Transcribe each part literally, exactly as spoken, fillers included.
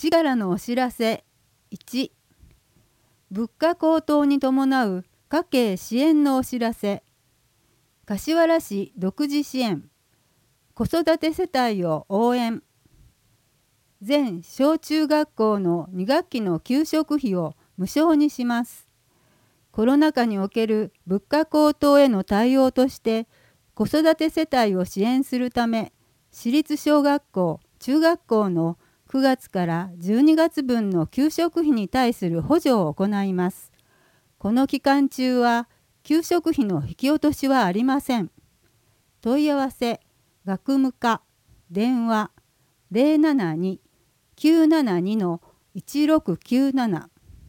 市からのお知らせ。いち、物価高騰に伴う家計支援のお知らせ。柏原市独自支援。子育て世帯を応援。全小中学校のに学期の給食費を無償にします。コロナ禍における物価高騰への対応として、子育て世帯を支援するため、私立小学校、中学校のくがつからじゅうにがつぶんの給食費に対する補助を行います。この期間中は、給食費の引き落としはありません。問い合わせ、学務課、電話、ゼロななに きゅうななに いちろくきゅうなな。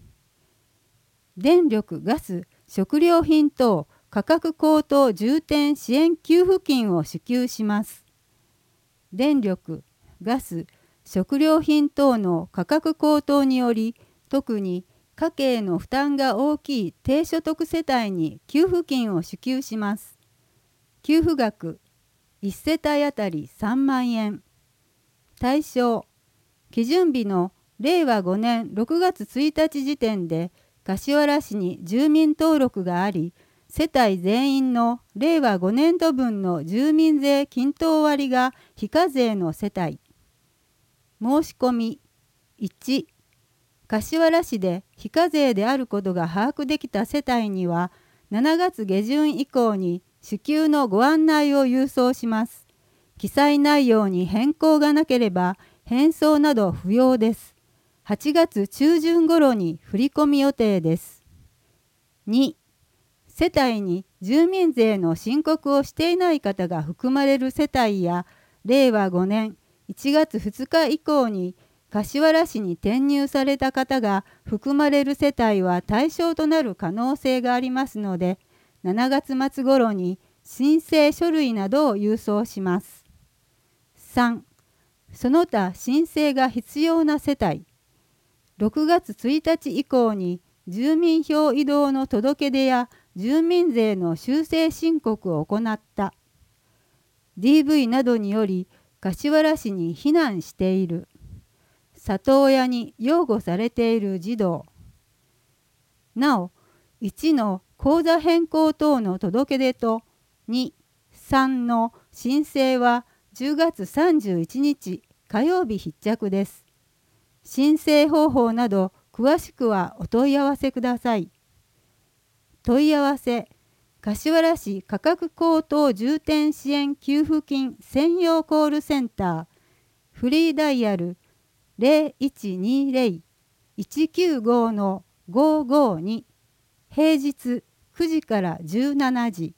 電力・ガス・食料品等価格高騰重点支援給付金を支給します。電力・ガス・食料品等の価格高騰により、特に家計への負担が大きい低所得世帯に給付金を支給します。給付額、いち世帯あたりさんまんえん。対象、基準日のれいわごねんろくがつついたち時点で、柏原市に住民登録があり、世帯全員のれいわごねんどぶんの住民税均等割が非課税の世帯。申し込みいち、柏原市で非課税であることが把握できた世帯には、しちがつげじゅん以降に支給のご案内を郵送します。記載内容に変更がなければ、返送など不要です。はちがつちゅうじゅん頃に振り込み予定です。に、世帯に住民税の申告をしていない方が含まれる世帯や、れいわごねんいちがつふつか以降に柏原市に転入された方が含まれる世帯は対象となる可能性がありますので、しちがつまつ頃に申請書類などを郵送します。さん、その他申請が必要な世帯。ろくがつついたち以降に住民票移動の届け出や住民税の修正申告を行った。ディーブイ などにより柏原市に避難している。里親に養護されている児童。なお、いちの口座変更等の届け出とに、さんの申請はじゅうがつさんじゅういちにち火曜日必着です。申請方法など詳しくはお問い合わせください。問い合わせ、柏原市価格高騰重点支援給付金専用コールセンター、フリーダイヤル ゼロいちにゼロ いちきゅうご ごーごーに、平日くじからじゅうしちじ。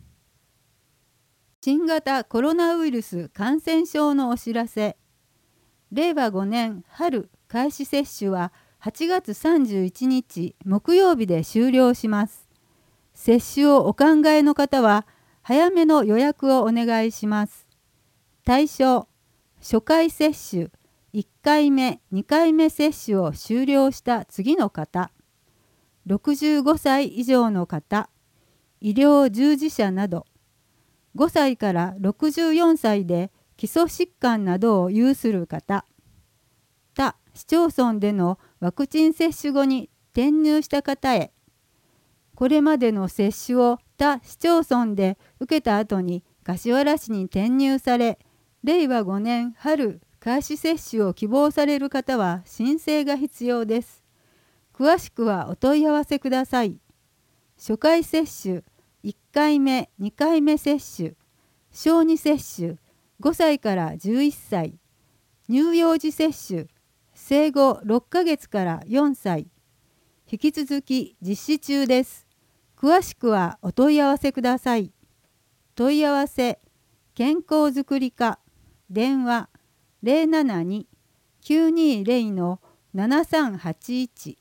新型コロナウイルス感染症のお知らせ。れいわごねん春開始接種ははちがつさんじゅういちにち木曜日で終了します。接種をお考えの方は早めの予約をお願いします。対象、初回接種、いっかいめ、にかいめ接種を終了した次の方、ろくじゅうごさい以上の方、医療従事者など、ごさいからろくじゅうよんさいで基礎疾患などを有する方、他市町村でのワクチン接種後に転入した方へ、これまでの接種を他市町村で受けた後に柏原市に転入され、れいわごねん春開始接種を希望される方は申請が必要です。詳しくはお問い合わせください。初回接種、いっかいめ、にかいめ接種、小児接種、ごさいからじゅういっさい、乳幼児接種、生後ろっかげつからよんさい、引き続き実施中です。詳しくはお問い合わせください。問い合わせ、健康づくり課、電話ゼロななに きゅうにゼロ ななさんはちいち。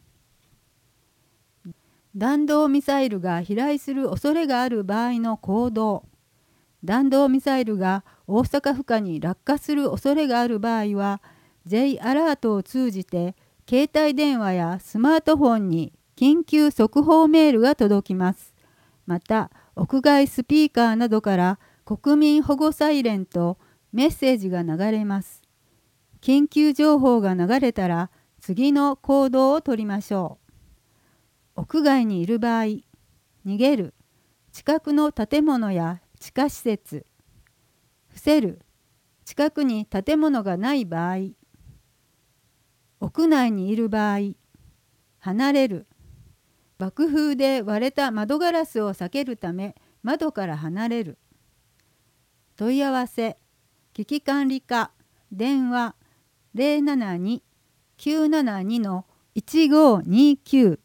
弾道ミサイルが飛来する恐れがある場合の行動。弾道ミサイルが大阪府下に落下する恐れがある場合は、J アラートを通じて携帯電話やスマートフォンに緊急速報メールが届きます。また、屋外スピーカーなどから国民保護サイレンとメッセージが流れます。 緊急情報が流れたら次の行動をとりましょう。屋外にいる場合、逃げる、近くの建物や地下施設、伏せる、近くに建物がない場合、屋内にいる場合、離れる、爆風で割れた窓ガラスを避けるため窓から離れる。問い合わせ、危機管理課、電話 ゼロななに きゅうななに いちごにきゅう